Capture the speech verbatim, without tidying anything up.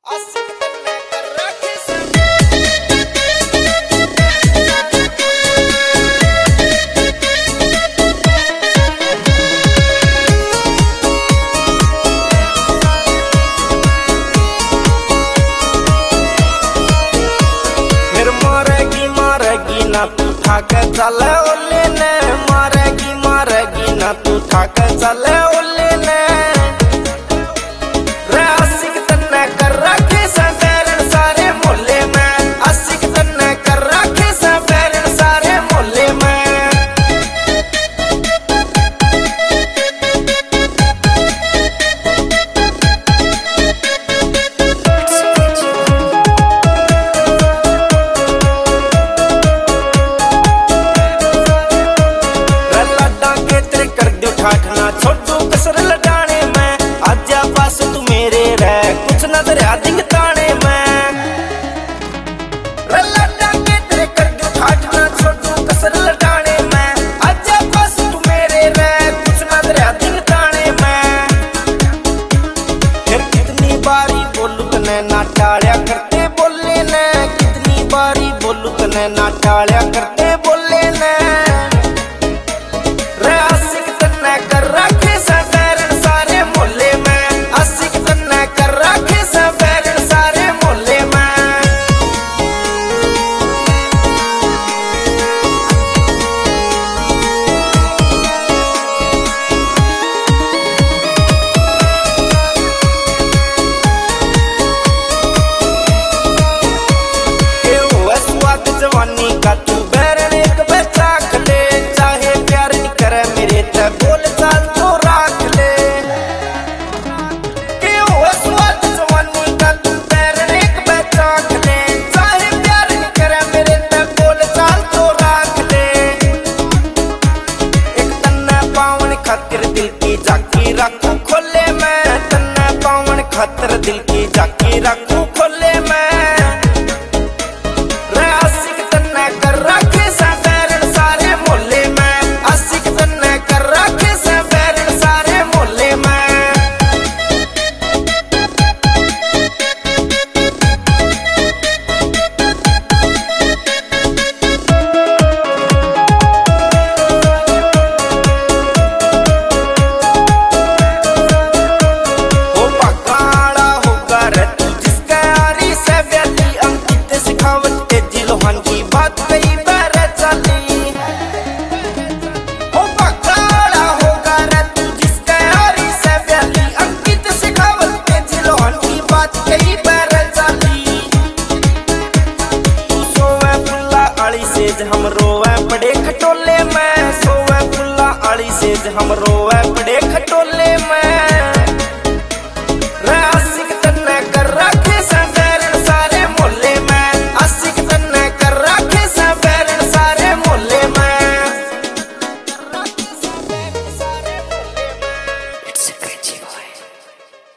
ना तू थक चले ओले ने मारेगी मारेगी ना तू थक चले ओले ने रे आशिक तन्ने कर रखे सफेरन सारे मोहल्ले में आशिक तन्ने कर रखे सफेरन सारे मोहल्ले में ठाठना छोटू कसर लडाने में आजा पास तू मेरे रह कुछ नजर आदिंग ताने में लड़ा के तेरे कर दो ठाठना छोटू कसर लडाने में आजा पास तू मेरे रह कुछ नजर आदिंग ताने में फिर कितनी बारी बोलू तने ना टाळ्या करते बोले ने कितनी बारी बोलू तने ना टाळ्या करते बोले ने कर रखे सफेरन सारे मोहल्ले में आशिक तन्ने कर रखे सफेरन सारे मोहल्ले में के हुआ स्वाद जवानी का तू बैरन एक बच्चा खले चाहे प्यार नहीं करे मेरे ते बोल दिल की जाकी रखू खोले मैं तन्ने पावन खातर दिल की जाकी रखू खोले मैं रे आशिक तन्ने कर रखे सफेरन सारे मोहल्ले में आशिक तन्ने कर रखे सफेरन सारे मोहल्ले में की बात कई बार चली हो पकाड़ा होगा रे तू जिसका यारी से प्याली अंकित सिखावत के जिलोहन की बात कई बार चली तू सोवे फुल्ला आली से हम रोवे बड़े खटोले में सोवे फुल्ला आली से हम रोवे